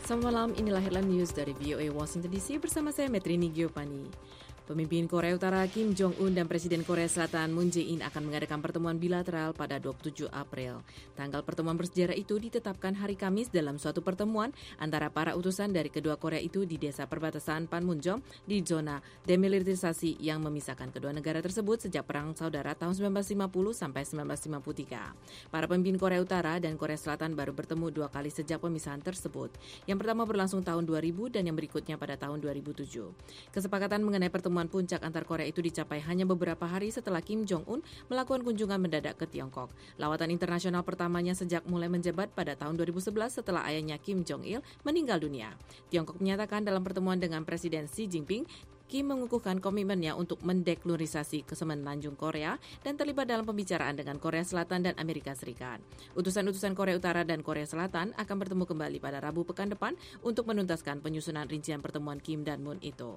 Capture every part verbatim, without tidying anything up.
Selamat malam, inilah headline news dari V O A Washington D C bersama saya Metrini Giovanni. Pemimpin Korea Utara Kim Jong-un dan Presiden Korea Selatan Moon Jae-in akan mengadakan pertemuan bilateral pada dua puluh tujuh April. Tanggal pertemuan bersejarah itu ditetapkan hari Kamis dalam suatu pertemuan antara para utusan dari kedua Korea itu di desa perbatasan Panmunjom di zona demilitarisasi yang memisahkan kedua negara tersebut sejak Perang Saudara tahun sembilan belas lima puluh sampai sembilan belas lima puluh tiga. Para pemimpin Korea Utara dan Korea Selatan baru bertemu dua kali sejak pemisahan tersebut. Yang pertama berlangsung tahun dua ribu dan yang berikutnya pada tahun dua ribu tujuh. Kesepakatan mengenai pertemuan puncak antar Korea itu dicapai hanya beberapa hari setelah Kim Jong-un melakukan kunjungan mendadak ke Tiongkok. Lawatan internasional pertamanya sejak mulai menjabat pada tahun dua ribu sebelas setelah ayahnya Kim Jong-il meninggal dunia. Tiongkok menyatakan dalam pertemuan dengan Presiden Xi Jinping, Kim mengukuhkan komitmennya untuk mendekolonisasi ke semenanjung Korea dan terlibat dalam pembicaraan dengan Korea Selatan dan Amerika Serikat. Utusan-utusan Korea Utara dan Korea Selatan akan bertemu kembali pada Rabu pekan depan untuk menuntaskan penyusunan rincian pertemuan Kim dan Moon itu.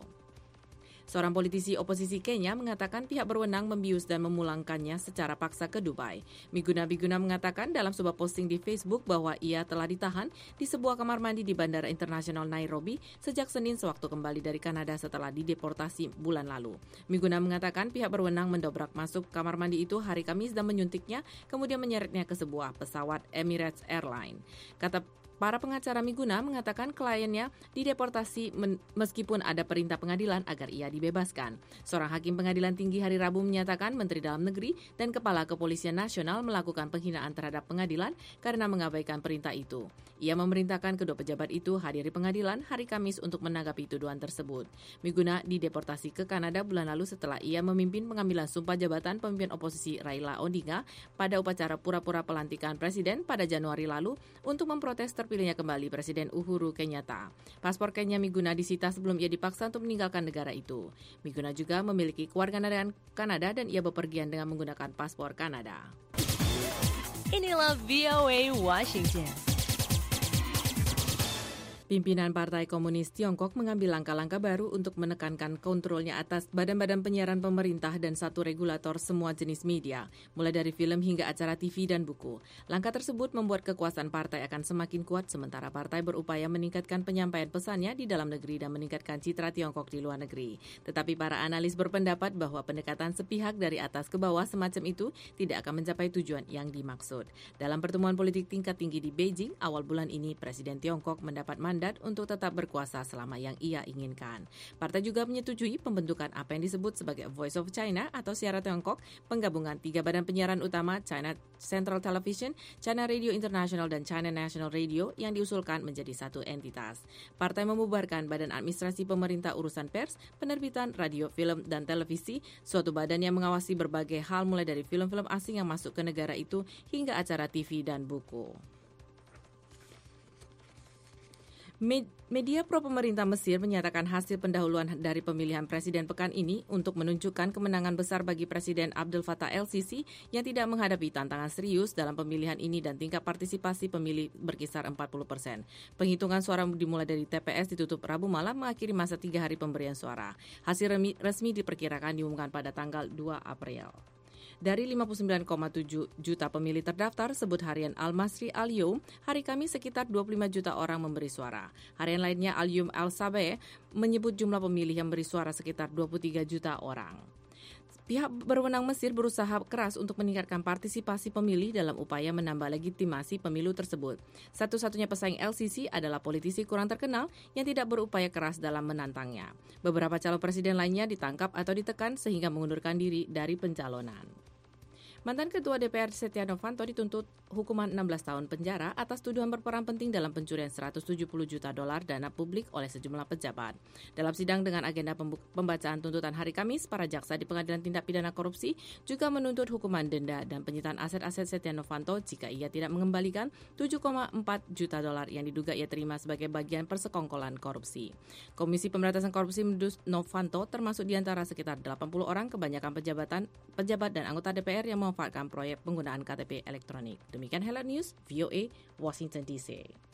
Seorang politisi oposisi Kenya mengatakan pihak berwenang membius dan memulangkannya secara paksa ke Dubai. Miguna Miguna mengatakan dalam sebuah posting di Facebook bahwa ia telah ditahan di sebuah kamar mandi di Bandara Internasional Nairobi sejak Senin sewaktu kembali dari Kanada setelah dideportasi bulan lalu. Miguna mengatakan pihak berwenang mendobrak masuk kamar mandi itu hari Kamis dan menyuntiknya, kemudian menyeretnya ke sebuah pesawat Emirates Airline. Kata Para pengacara Miguna mengatakan kliennya dideportasi men- meskipun ada perintah pengadilan agar ia dibebaskan. Seorang hakim pengadilan tinggi hari Rabu menyatakan Menteri Dalam Negeri dan Kepala Kepolisian Nasional melakukan penghinaan terhadap pengadilan karena mengabaikan perintah itu. Ia memerintahkan kedua pejabat itu hadir di pengadilan hari Kamis untuk menanggapi tuduhan tersebut. Miguna dideportasi ke Kanada bulan lalu setelah ia memimpin pengambilan sumpah jabatan pemimpin oposisi Raila Odinga pada upacara pura-pura pelantikan presiden pada Januari lalu untuk memprotes terpilihnya kembali Presiden Uhuru Kenyatta. Paspor Kenya Miguna disita sebelum ia dipaksa untuk meninggalkan negara itu. Miguna juga memiliki kewarganegaraan Kanada dan ia bepergian dengan menggunakan paspor Kanada. Inilah V O A Washington. Pimpinan Partai Komunis Tiongkok mengambil langkah-langkah baru untuk menekankan kontrolnya atas badan-badan penyiaran pemerintah dan satu regulator semua jenis media, mulai dari film hingga acara T V dan buku. Langkah tersebut membuat kekuasaan partai akan semakin kuat sementara partai berupaya meningkatkan penyampaian pesannya di dalam negeri dan meningkatkan citra Tiongkok di luar negeri. Tetapi para analis berpendapat bahwa pendekatan sepihak dari atas ke bawah semacam itu tidak akan mencapai tujuan yang dimaksud. Dalam pertemuan politik tingkat tinggi di Beijing awal bulan ini, Presiden Tiongkok mendapat mandat untuk tetap berkuasa selama yang ia inginkan. Partai juga menyetujui pembentukan apa yang disebut sebagai Voice of China atau Siara Tiongkok, penggabungan tiga badan penyiaran utama China Central Television, China Radio International, dan China National Radio yang diusulkan menjadi satu entitas. Partai membubarkan Badan Administrasi Pemerintah Urusan Pers, Penerbitan Radio, Film, dan Televisi, suatu badan yang mengawasi berbagai hal mulai dari film-film asing yang masuk ke negara itu hingga acara T V dan buku. Media pro-pemerintah Mesir menyatakan hasil pendahuluan dari pemilihan presiden pekan ini untuk menunjukkan kemenangan besar bagi Presiden Abdel Fattah el-Sisi yang tidak menghadapi tantangan serius dalam pemilihan ini dan tingkat partisipasi pemilih berkisar empat puluh persen. Penghitungan suara dimulai dari T P S ditutup Rabu malam mengakhiri masa tiga hari pemberian suara. Hasil resmi diperkirakan diumumkan pada tanggal dua April. Dari lima puluh sembilan koma tujuh juta pemilih terdaftar, sebut harian Al-Masri Al-Yawm, hari Kamis sekitar dua puluh lima juta orang memberi suara. Harian lainnya Al-Yawm Al-Sabeh menyebut jumlah pemilih yang beri suara sekitar dua puluh tiga juta orang. Pihak berwenang Mesir berusaha keras untuk meningkatkan partisipasi pemilih dalam upaya menambah legitimasi pemilu tersebut. Satu-satunya pesaing el-Sisi adalah politisi kurang terkenal yang tidak berupaya keras dalam menantangnya. Beberapa calon presiden lainnya ditangkap atau ditekan sehingga mengundurkan diri dari pencalonan. Mantan Ketua D P R Setia Novanto dituntut hukuman enam belas tahun penjara atas tuduhan berperan penting dalam pencurian seratus tujuh puluh juta dolar dana publik oleh sejumlah pejabat. Dalam sidang dengan agenda pembacaan tuntutan hari Kamis, para jaksa di Pengadilan Tindak Pidana Korupsi juga menuntut hukuman denda dan penyitaan aset-aset Setia Novanto jika ia tidak mengembalikan tujuh koma empat juta dolar yang diduga ia terima sebagai bagian persekongkolan korupsi. Komisi Pemberantasan Korupsi mendus Novanto termasuk di antara sekitar delapan puluh orang, kebanyakan pejabatan, pejabat dan anggota D P R yang memanfaatkan proyek penggunaan K T P elektronik. Demikian Headline News, V O A, Washington D C.